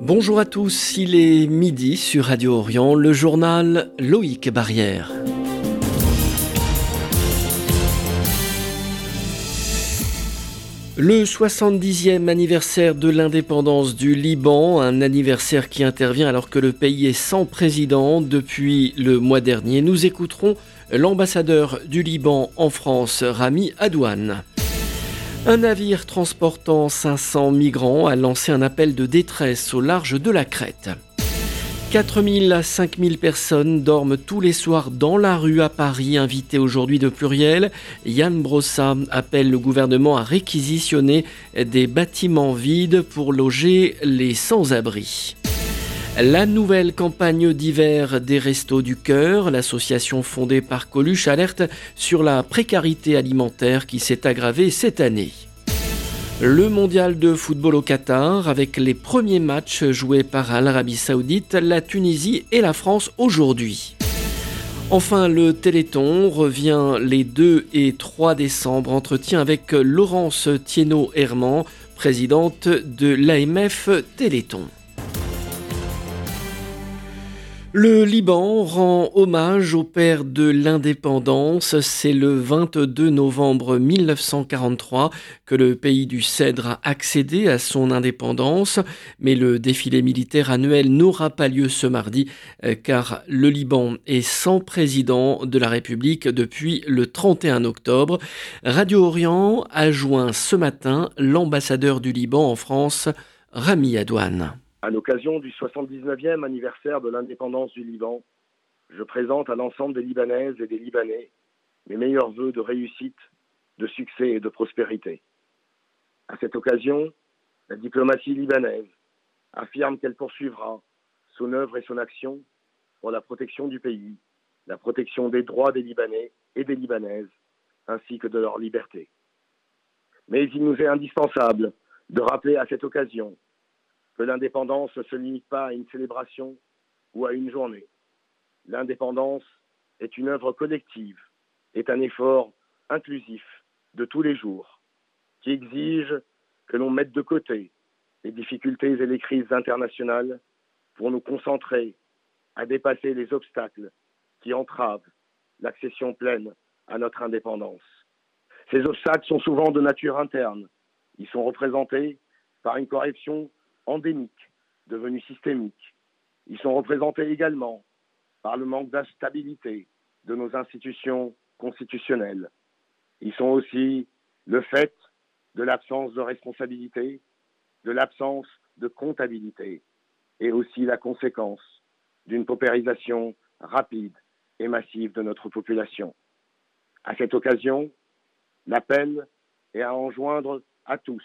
Bonjour à tous, il est midi sur Radio Orient, le journal Loïc Barrière. Le 70e anniversaire de l'indépendance du Liban, un anniversaire qui intervient alors que le pays est sans président depuis le mois dernier. Nous écouterons l'ambassadeur du Liban en France, Rami Adouane. Un navire transportant 500 migrants a lancé un appel de détresse au large de la Crète. 4 000 à 5 000 personnes dorment tous les soirs dans la rue à Paris, invité aujourd'hui de Pluriel. Yann Brossa appelle le gouvernement à réquisitionner des bâtiments vides pour loger les sans-abri. La nouvelle campagne d'hiver des Restos du Cœur, l'association fondée par Coluche, alerte sur la précarité alimentaire qui s'est aggravée cette année. Le mondial de football au Qatar, avec les premiers matchs joués par l'Arabie Saoudite, la Tunisie et la France aujourd'hui. Enfin, le Téléthon revient les 2 et 3 décembre. Entretien avec Laurence Thienot-Herman, présidente de l'AMF Téléthon. Le Liban rend hommage au père de l'indépendance. C'est le 22 novembre 1943 que le pays du Cèdre a accédé à son indépendance. Mais le défilé militaire annuel n'aura pas lieu ce mardi car le Liban est sans président de la République depuis le 31 octobre. Radio Orient a joint ce matin l'ambassadeur du Liban en France, Rami Adouane. À l'occasion du 79e anniversaire de l'indépendance du Liban, je présente à l'ensemble des Libanaises et des Libanais mes meilleurs vœux de réussite, de succès et de prospérité. À cette occasion, la diplomatie libanaise affirme qu'elle poursuivra son œuvre et son action pour la protection du pays, la protection des droits des Libanais et des Libanaises, ainsi que de leur liberté. Mais il nous est indispensable de rappeler à cette occasion que l'indépendance ne se limite pas à une célébration ou à une journée. L'indépendance est une œuvre collective, est un effort inclusif de tous les jours, qui exige que l'on mette de côté les difficultés et les crises internationales pour nous concentrer à dépasser les obstacles qui entravent l'accession pleine à notre indépendance. Ces obstacles sont souvent de nature interne. Ils sont représentés par une corruption endémiques, devenus systémiques. Ils sont représentés également par le manque d'instabilité de nos institutions constitutionnelles. Ils sont aussi le fait de l'absence de responsabilité, de l'absence de comptabilité et aussi la conséquence d'une paupérisation rapide et massive de notre population. À cette occasion, l'appel est à enjoindre à tous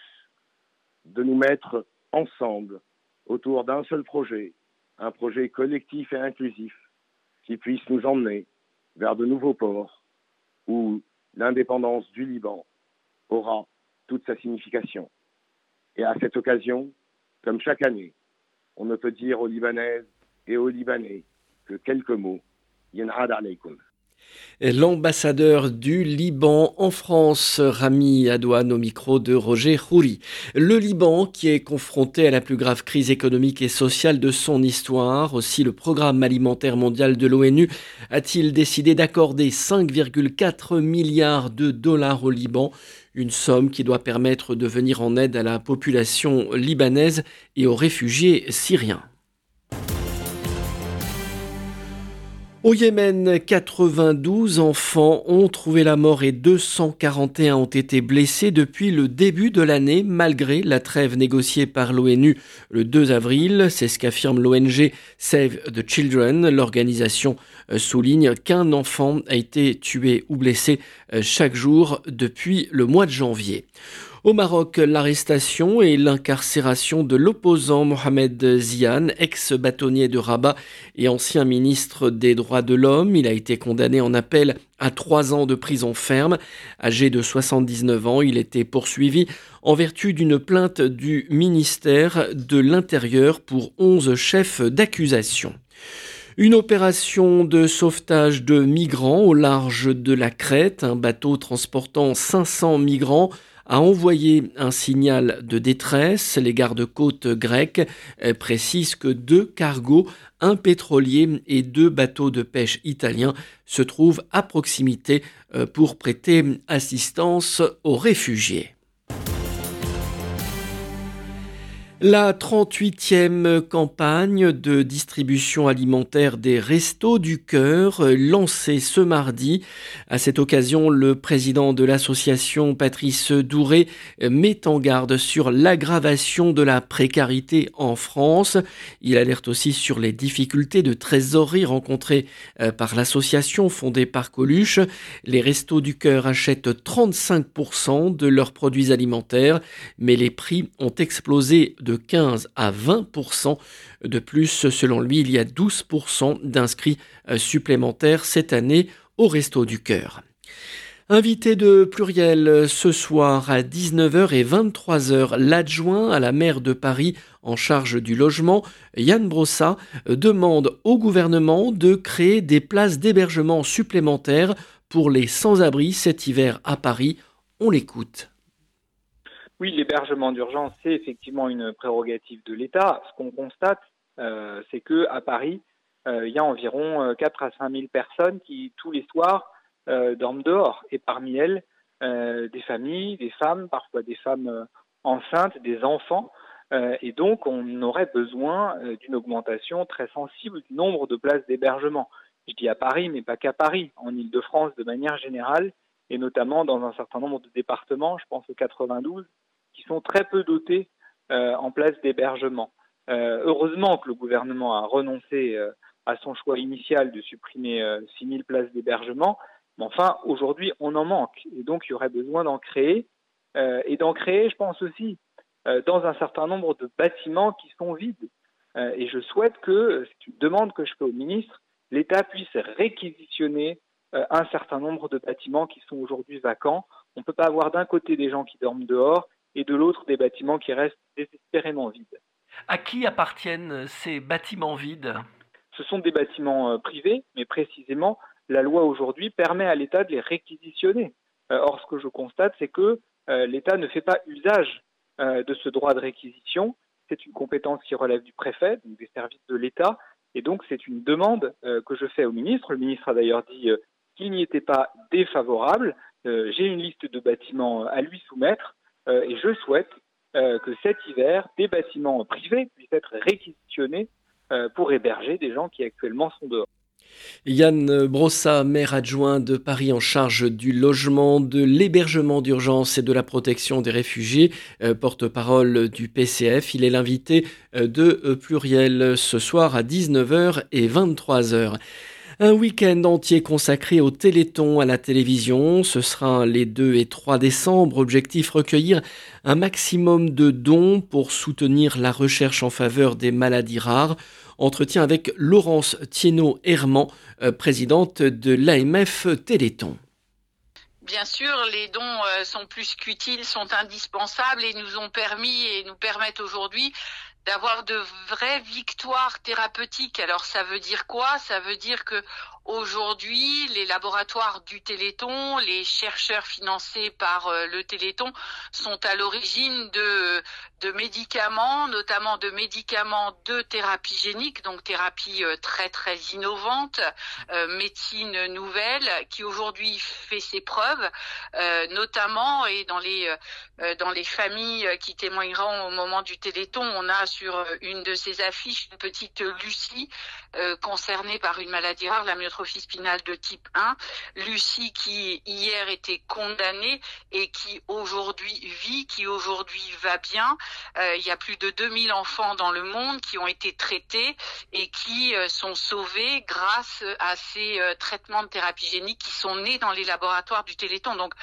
de nous mettre ensemble autour d'un seul projet, un projet collectif et inclusif qui puisse nous emmener vers de nouveaux ports où l'indépendance du Liban aura toute sa signification. Et à cette occasion, comme chaque année, on ne peut dire aux Libanaises et aux Libanais que quelques mots. Yen'ad alaykoum. L'ambassadeur du Liban en France, Rami Adouane, au micro de Roger Khouri. Le Liban qui est confronté à la plus grave crise économique et sociale de son histoire. Aussi, le programme alimentaire mondial de l'ONU a-t-il décidé d'accorder 5,4 milliards de dollars au Liban, une somme qui doit permettre de venir en aide à la population libanaise et aux réfugiés syriens. Au Yémen, 92 enfants ont trouvé la mort et 241 ont été blessés depuis le début de l'année, malgré la trêve négociée par l'ONU le 2 avril. C'est ce qu'affirme l'ONG Save the Children. L'organisation souligne qu'un enfant a été tué ou blessé chaque jour depuis le mois de janvier. Au Maroc, l'arrestation et l'incarcération de l'opposant Mohamed Zian, ex-bâtonnier de Rabat et ancien ministre des Droits de l'Homme. Il a été condamné en appel à 3 ans de prison ferme. Âgé de 79 ans, il était poursuivi en vertu d'une plainte du ministère de l'Intérieur pour 11 chefs d'accusation. Une opération de sauvetage de migrants au large de la Crète. Un bateau transportant 500 migrants a envoyé un signal de détresse. Les gardes-côtes grecs précisent que 2 cargos, un pétrolier et 2 bateaux de pêche italiens se trouvent à proximité pour prêter assistance aux réfugiés. La 38e campagne de distribution alimentaire des Restos du Cœur, lancée ce mardi. À cette occasion, le président de l'association, Patrice Douré, met en garde sur l'aggravation de la précarité en France. Il alerte aussi sur les difficultés de trésorerie rencontrées par l'association fondée par Coluche. Les Restos du Cœur achètent 35% de leurs produits alimentaires, mais les prix ont explosé de 15 à 20%. De plus, selon lui, il y a 12% d'inscrits supplémentaires cette année au Resto du Cœur. Invité de Pluriel ce soir à 19h et 23h, l'adjoint à la maire de Paris en charge du logement, Yann Brossa, demande au gouvernement de créer des places d'hébergement supplémentaires pour les sans-abri cet hiver à Paris. On l'écoute. Oui, l'hébergement d'urgence, c'est effectivement une prérogative de l'État. Ce qu'on constate, c'est qu'à Paris, il y a environ 4 à 5 000 personnes qui, tous les soirs, dorment dehors. Et parmi elles, des familles, des femmes, parfois des femmes enceintes, des enfants. Et donc, on aurait besoin d'une augmentation très sensible du nombre de places d'hébergement. Je dis à Paris, mais pas qu'à Paris, en Île-de-France de manière générale, et notamment dans un certain nombre de départements, je pense au 92, qui sont très peu dotés en places d'hébergement. Heureusement que le gouvernement a renoncé à son choix initial de supprimer 6 000 places d'hébergement, mais enfin, aujourd'hui, on en manque. Et donc, il y aurait besoin d'en créer. Et d'en créer, je pense aussi, dans un certain nombre de bâtiments qui sont vides. Et je souhaite que, c'est une demande que je fais au ministre, l'État puisse réquisitionner un certain nombre de bâtiments qui sont aujourd'hui vacants. On ne peut pas avoir d'un côté des gens qui dorment dehors et de l'autre des bâtiments qui restent désespérément vides. À qui appartiennent ces bâtiments vides ? Ce sont des bâtiments privés, mais précisément, la loi aujourd'hui permet à l'État de les réquisitionner. Or, ce que je constate, c'est que l'État ne fait pas usage de ce droit de réquisition. C'est une compétence qui relève du préfet, donc des services de l'État, et donc c'est une demande que je fais au ministre. Le ministre a d'ailleurs dit qu'il n'y était pas défavorable. J'ai une liste de bâtiments à lui soumettre. Et je souhaite que cet hiver, des bâtiments privés puissent être réquisitionnés pour héberger des gens qui actuellement sont dehors. Yann Brossa, maire adjoint de Paris en charge du logement, de l'hébergement d'urgence et de la protection des réfugiés, porte-parole du PCF. Il est l'invité de Pluriel ce soir à 19h et 23h. Un week-end entier consacré au Téléthon à la télévision. Ce sera les 2 et 3 décembre. Objectif, recueillir un maximum de dons pour soutenir la recherche en faveur des maladies rares. Entretien avec Laurence Thienot-Herman, présidente de l'AMF Téléthon. Bien sûr, les dons sont plus qu'utiles, sont indispensables et nous ont permis et nous permettent aujourd'hui d'avoir de vraies victoires thérapeutiques. Alors ça veut dire quoi ? Ça veut dire que aujourd'hui, les laboratoires du Téléthon, les chercheurs financés par le Téléthon sont à l'origine de médicaments, notamment de médicaments de thérapie génique, donc thérapie très très innovante, médecine nouvelle, qui aujourd'hui fait ses preuves, notamment et dans les familles qui témoigneront au moment du Téléthon, on a sur une de ces affiches une petite Lucie concernée par une maladie rare, la myotrophie spinale de type 1. Lucie qui hier était condamnée et qui aujourd'hui vit, qui aujourd'hui va bien. Il y a plus de 2000 enfants dans le monde qui ont été traités et qui sont sauvés grâce à ces traitements de thérapie génique qui sont nés dans les laboratoires du Téléthon. Donc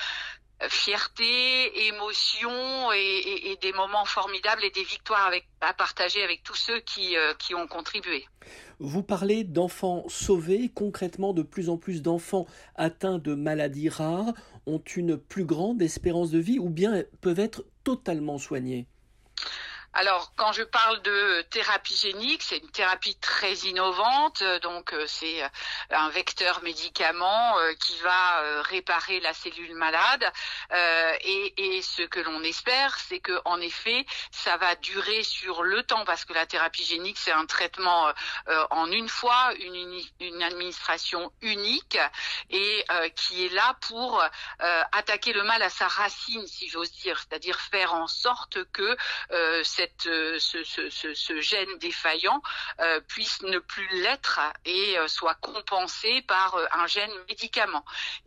fierté, émotion et des moments formidables et des victoires à partager avec tous ceux qui ont contribué. Vous parlez d'enfants sauvés. Concrètement, de plus en plus d'enfants atteints de maladies rares ont une plus grande espérance de vie ou bien peuvent être totalement soignés ? Alors, quand je parle de thérapie génique, c'est une thérapie très innovante. Donc, c'est un vecteur médicament qui va réparer la cellule malade. Et ce que l'on espère, c'est que en effet, ça va durer sur le temps, parce que la thérapie génique, c'est un traitement en une fois, une administration unique, et qui est là pour attaquer le mal à sa racine, si j'ose dire, c'est-à-dire faire en sorte que ce gène défaillant puisse ne plus l'être et soit compensé par un gène médicament.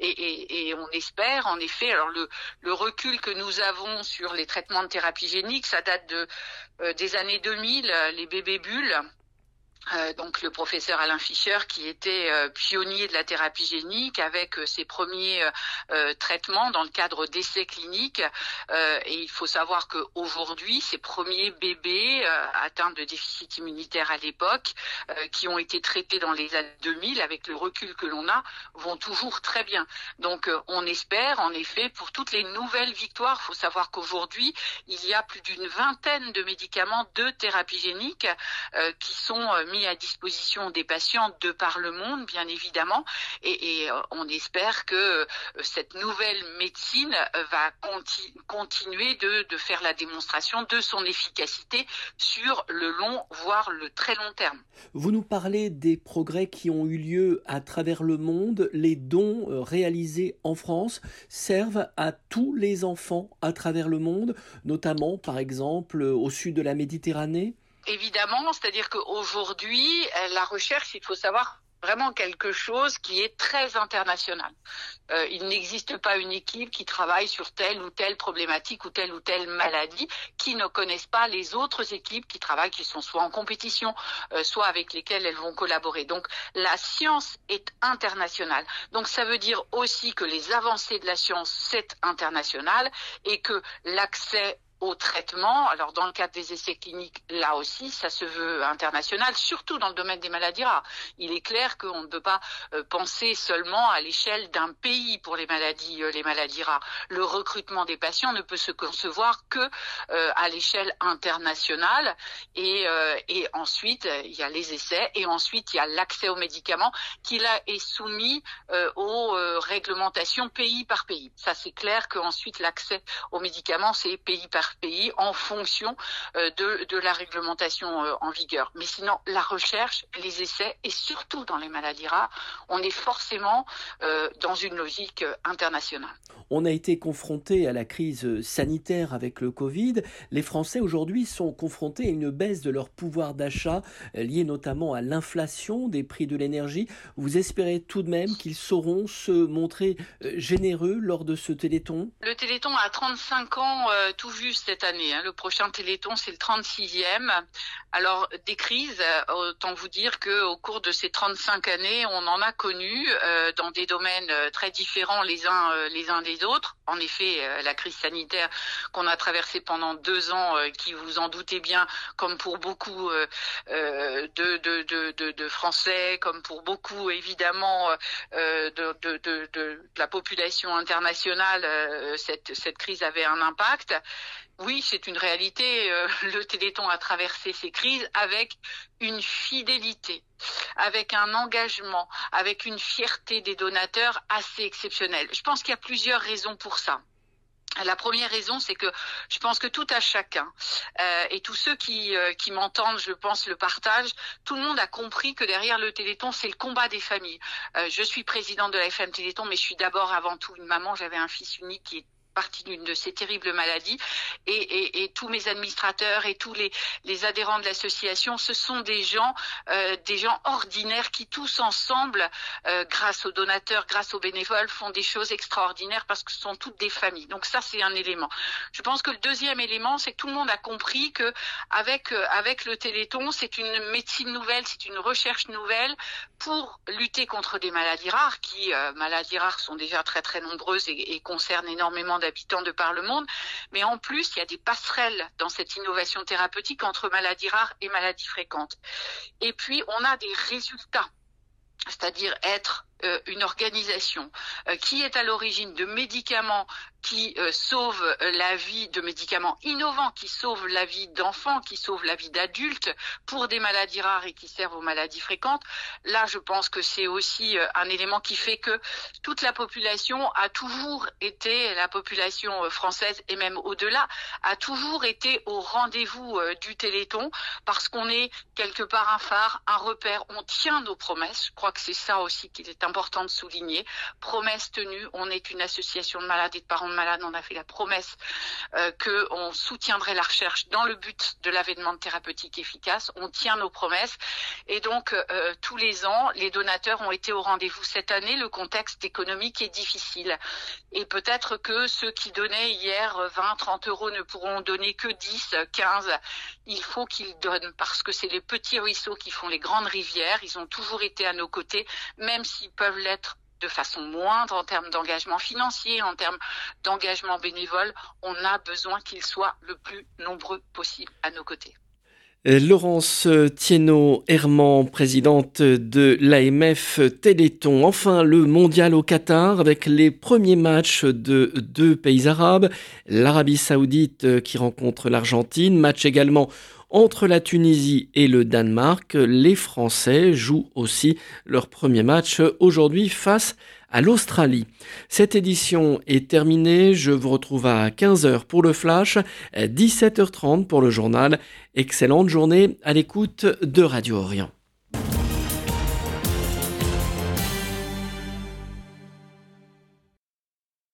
Et on espère, en effet, alors le recul que nous avons sur les traitements de thérapie génique, ça date des années 2000, les bébés bulles. Donc le professeur Alain Fischer, qui était pionnier de la thérapie génique avec ses premiers traitements dans le cadre d'essais cliniques. Et il faut savoir qu'aujourd'hui, ces premiers bébés atteints de déficit immunitaire à l'époque, qui ont été traités dans les années 2000, avec le recul que l'on a, vont toujours très bien. Donc on espère, en effet, pour toutes les nouvelles victoires. Il faut savoir qu'aujourd'hui, il y a plus d'une vingtaine de médicaments de thérapie génique qui sont mis à disposition des patients de par le monde, bien évidemment, et on espère que cette nouvelle médecine va continuer de faire la démonstration de son efficacité sur le long, voire le très long terme. Vous nous parlez des progrès qui ont eu lieu à travers le monde. Les dons réalisés en France servent à tous les enfants à travers le monde, notamment, par exemple, au sud de la Méditerranée? Évidemment, c'est-à-dire qu'aujourd'hui, la recherche, il faut savoir, vraiment quelque chose qui est très international. Il n'existe pas une équipe qui travaille sur telle ou telle problématique ou telle maladie qui ne connaissent pas les autres équipes qui travaillent, qui sont soit en compétition, soit avec lesquelles elles vont collaborer. Donc la science est internationale. Donc ça veut dire aussi que les avancées de la science, c'est international, et que l'accès au traitement, alors dans le cadre des essais cliniques, là aussi, ça se veut international, surtout dans le domaine des maladies rares. Il est clair qu'on ne peut pas penser seulement à l'échelle d'un pays pour les maladies rares. Le recrutement des patients ne peut se concevoir que à l'échelle internationale. Et ensuite, il y a les essais, et ensuite, il y a l'accès aux médicaments qui là est soumis aux réglementations pays par pays. Ça, c'est clair qu'ensuite, l'accès aux médicaments, c'est pays par pays en fonction de la réglementation en vigueur. Mais sinon, la recherche, les essais, et surtout dans les maladies rares, on est forcément dans une logique internationale. On a été confronté à la crise sanitaire avec le Covid. Les Français aujourd'hui sont confrontés à une baisse de leur pouvoir d'achat liée notamment à l'inflation des prix de l'énergie. Vous espérez tout de même qu'ils sauront se montrer généreux lors de ce Téléthon? Le Téléthon a 35 ans tout juste cette année. Le prochain Téléthon, c'est le 36e. Alors, des crises, autant vous dire qu'au cours de ces 35 années, on en a connu dans des domaines très différents les uns des autres. En effet, la crise sanitaire qu'on a traversée pendant 2 ans, qui, vous en doutez bien, comme pour beaucoup de Français, comme pour beaucoup, évidemment, de la population internationale, cette crise avait un impact. Oui, c'est une réalité. Le Téléthon a traversé ces crises avec une fidélité, avec un engagement, avec une fierté des donateurs assez exceptionnelle. Je pense qu'il y a plusieurs raisons pour ça. La première raison, c'est que je pense que tout à chacun, et tous ceux qui m'entendent, je pense, le partagent, tout le monde a compris que derrière le Téléthon, c'est le combat des familles. Je suis présidente de la FM Téléthon, mais je suis d'abord avant tout une maman. J'avais un fils unique qui est partie d'une de ces terribles maladies, et tous mes administrateurs et tous les adhérents de l'association, ce sont des gens ordinaires qui tous ensemble, grâce aux donateurs, grâce aux bénévoles, font des choses extraordinaires parce que ce sont toutes des familles. Donc ça, c'est un élément. Je pense que le deuxième élément, c'est que tout le monde a compris que avec le Téléthon, c'est une médecine nouvelle, c'est une recherche nouvelle pour lutter contre des maladies rares qui, maladies rares sont déjà très très nombreuses et concernent énormément d'habitants de par le monde, mais en plus il y a des passerelles dans cette innovation thérapeutique entre maladies rares et maladies fréquentes. Et puis on a des résultats, c'est-à-dire être une organisation qui est à l'origine de médicaments qui sauvent la vie, de médicaments innovants qui sauvent la vie d'enfants, qui sauvent la vie d'adultes pour des maladies rares et qui servent aux maladies fréquentes. Là, je pense que c'est aussi un élément qui fait que toute la population a toujours été, la population française et même au-delà, a toujours été au rendez-vous du Téléthon parce qu'on est quelque part un phare, un repère. On tient nos promesses. Je crois que c'est ça aussi qu'il est important de souligner. Promesses tenues. On est une association de malades et de parents de malades. On a fait la promesse qu'on soutiendrait la recherche dans le but de l'avènement de thérapeutiques efficaces. On tient nos promesses. Et donc, tous les ans, les donateurs ont été au rendez-vous. Cette année, le contexte économique est difficile. Et peut-être que ceux qui donnaient hier 20, 30 euros ne pourront donner que 10, 15. Il faut qu'ils donnent parce que c'est les petits ruisseaux qui font les grandes rivières. Ils ont toujours été à nos côtés, même s'ils peuvent l'être de façon moindre en termes d'engagement financier, en termes d'engagement bénévole. On a besoin qu'ils soient le plus nombreux possible à nos côtés. Laurence Thienot-Herman, présidente de l'AMF Téléthon. Enfin, le mondial au Qatar avec les premiers matchs de deux pays arabes. L'Arabie Saoudite qui rencontre l'Argentine. Match également entre la Tunisie et le Danemark. Les Français jouent aussi leur premier match aujourd'hui face à l'Australie. Cette édition est terminée. Je vous retrouve à 15h pour le Flash, 17h30 pour le journal. Excellente journée à l'écoute de Radio Orient.